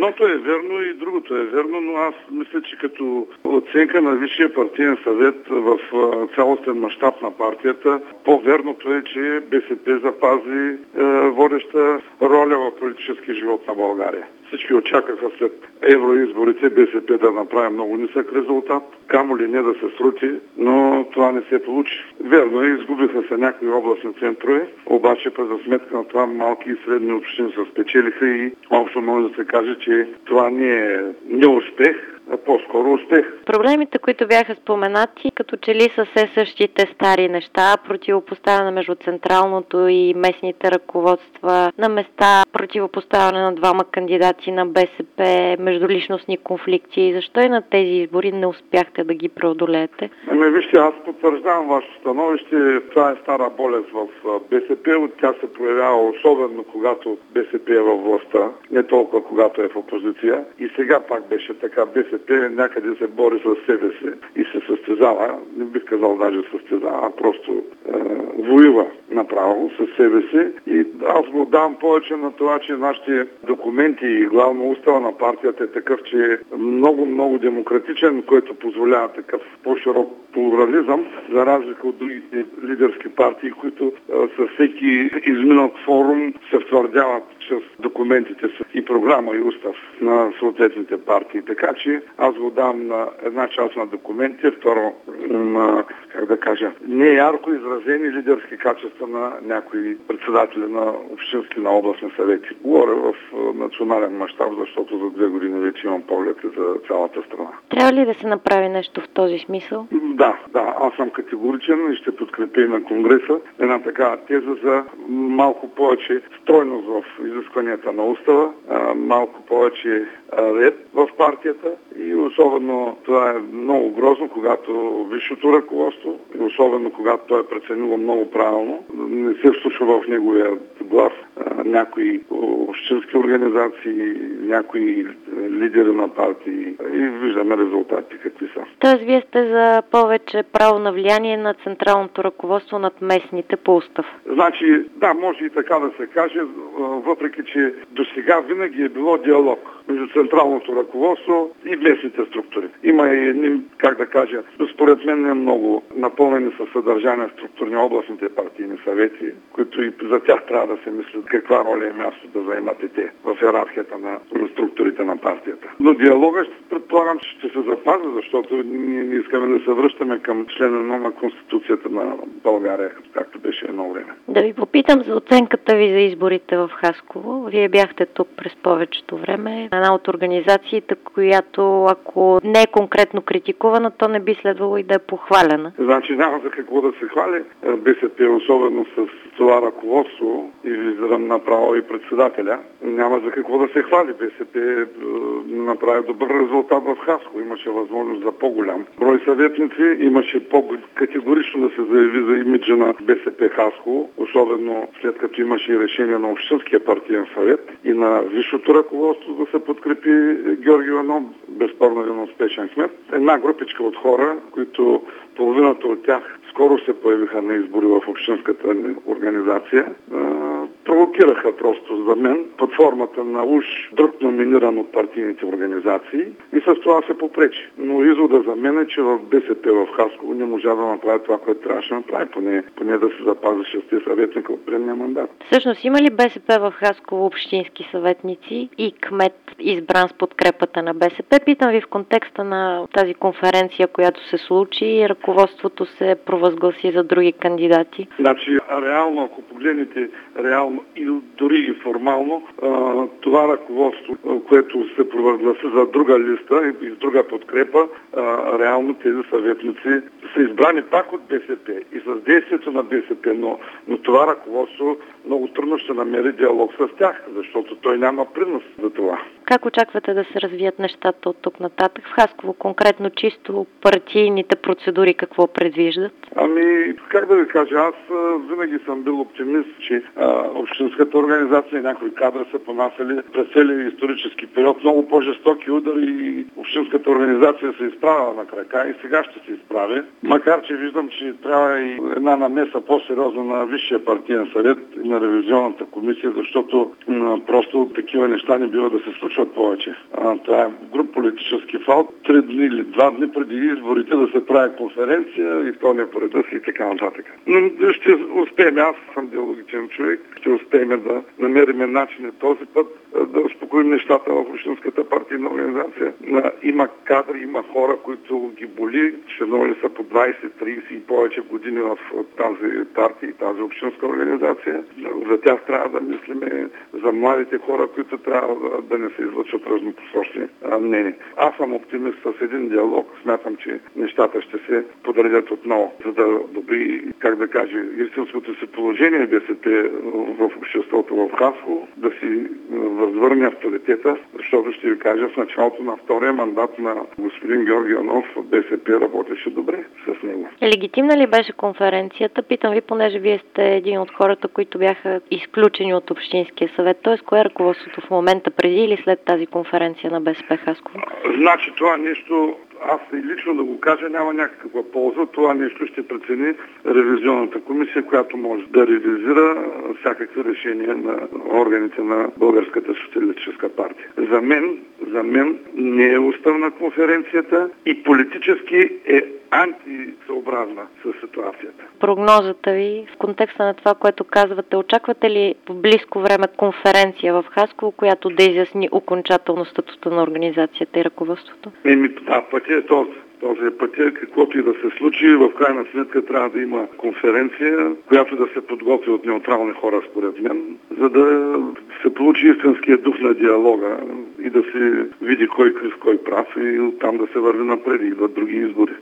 Едното е верно и другото е верно, но аз мисля, че като оценка на Висшия партиен съвет в цялостен мащаб на партията, по-верното е, че БСП запази водеща роля в политическия живот на България. Всички очакаха след евроизборите БСП да направи много нисък резултат, камо ли не да се срути, но това не се получи. Верно е, изгубиха се някои областни центрове, обаче пък за сметка на това малки и средни общини се спечелиха и общо може да се каже, че това не е неуспех, а по-скоро успех. Проблемите, които бяха споменати, като че ли са все същите стари неща, противопоставяне между централното и местните ръководства, на места противопоставяне на двама кандидати на БСП, междуличностни конфликти. Защо и на тези избори не успяхте да ги преодолеете? Вижте, аз потвърждавам вашето становище. Това е стара болест в БСП. От тя се проявява особено когато БСП е във властта, не толкова когато е в опозиция. И сега пак беше така. БСП някъде се бори с себе си и се състезава, не бих казал даже състезава, а просто воюва направо със себе си. И аз го давам повече на това, че нашите документи и главно устава на партията е такъв, че е много демократичен, който позволява такъв по-широк плурализъм, за разлика от другите лидерски партии, които със всеки изминат форум се втвърдяват чрез документите си и програма и устав на съответните партии. Така че аз го давам на една част на документите, второ на, не ярко изразени лидерски качества на някои председатели на общински, на областни съвети. Говоря в национален мащаб, защото за 2 години вече имам поглед за цялата страна. Трябва ли да се направи нещо в този смисъл? Да, аз съм категоричен и ще подкрепя и на Конгреса една такава теза за малко повече стройност в изискванията на устава, малко повече ред в партията и особено това е много грозно, когато висшето ръководство и особено когато той е преценило много правилно, не се вслуша в неговия глас някои общински организации, някои лидери на партии и виждаме резултати какви са. Тоест вие сте за повече право на влияние на централното ръководство над местните по устав? Значи, да, може и така да се каже, въпреки че досега винаги е било диалог между централното ръководство и местните структури. Има и, според мен не много напълнени със съдържание структурни областните партийни съвети, които и за тях трябва да се мислят каква роля е място да заемат и те в иерархията на структурите на партията. Но диалога предполагам, че ще се запази, защото ние не искаме да се връщаме към член 1 на Конституцията на България, както беше едно време. Да ви попитам за оценката ви за изборите в Хасково. Вие бяхте тук през повечето време. Една от организациите, която ако не е конкретно критикувана, то не би следвало и да е похвалена. Значи няма за какво да се хвали БСП, особено с това ръководство и визирам направо и председателя. Няма за какво да се хвали. БСП направи добър резултат в Хасково. Имаше възможност за по-голям брой съветници, имаше по-категорично да се заяви за имиджа на БСП Хасково, особено след като имаше и решение на Общинския партиен съвет и на висшето ръководство да се подкрепи Георги Иванов, безспорно един успешен кмет. Една групичка от хора, които половината от тях скоро се появиха на избори в общинската организация, провокираха просто за мен под формата на уж друг номиниран от партийните организации и с това се попречи. Но извода за мен е, че в БСП в Хасково не можа да направи това, което трябваше да направи, поне да се запази 6 съветника от предния мандат. Всъщност има ли БСП в Хасково общински съветници и кмет избран с подкрепата на БСП? Питам ви в контекста на тази конференция, която се случи и ръководството се провъзгласи за други кандидати. Значи, реално, ако погледнете реално и дори и формално, това ръководство, което се провъзгласи за друга листа и с друга подкрепа, реално тези съветници са избрани пак от БСП и с действието на БСП, но това ръководство много трудно ще намери диалог с тях, защото той няма принос за това. Как очаквате да се развият нещата от тук нататък в Хасково? Конкретно чисто партийните процедури какво предвиждат? Как да ви кажа, аз винаги съм бил оптимист, че общинската организация и някои кадри са понасяли през целия исторически период много по-жестоки удари и общинската организация се изправила на крака и сега ще се изправи. Макар, че виждам, че трябва и една намеса по-сериозна на Висшия партиен съвет и на ревизионната комисия, защото просто такива неща не бива да се случва излъчват повече. Това е груб политически фал. 3 дни или 2 дни преди изборите да се прави конференция и то не по реда си и така нататък. Но ще успеем, аз съм диалогичен човек, ще успеем да намерим начин този път да успокоим нещата в Общинската партийна организация. Има кадри, има хора, които ги боли, членове са по 20, 30 и повече години в тази партия и тази общинска организация. За тях трябва да мислиме, за младите хора, които трябва да не се излъчат разнопосочни мнения. Аз съм оптимист с един диалог. Смятам, че нещата ще се подредят отново, за да добри, как да кажа, истинското си положение БСП в обществото в Хасково, да си възвърне авторитета, защото ще ви кажа, в началото на втория мандат на господин Георги Иванов БСП работеше добре с него. Легитимна ли беше конференцията? Питам ви, понеже вие сте един от хората, които бяха изключени от Общинския съвет. Т.е. кое е ръководството в момента, преди или след тази конференция на БСП Хасково? Значи това нещо, аз и лично да го кажа, няма някаква полза. Това нещо ще прецени ревизионната комисия, която може да ревизира всякакви решения на органите на Българската социалистическа партия. За мен не е уставна конференцията и политически е антисъобразна с ситуацията. Прогнозата ви в контекста на това, което казвате, очаквате ли в близко време конференция в Хасково, която да изясни окончателно статута на организацията и ръководството? Пътят е този. Този пътя, каквото и да се случи, в крайна сметка трябва да има конференция, която да се подготви от неутрални хора, според мен, за да се получи истинския дух на диалога и да се види кой крив, кой прав и оттам да се върви напред и идват други избори.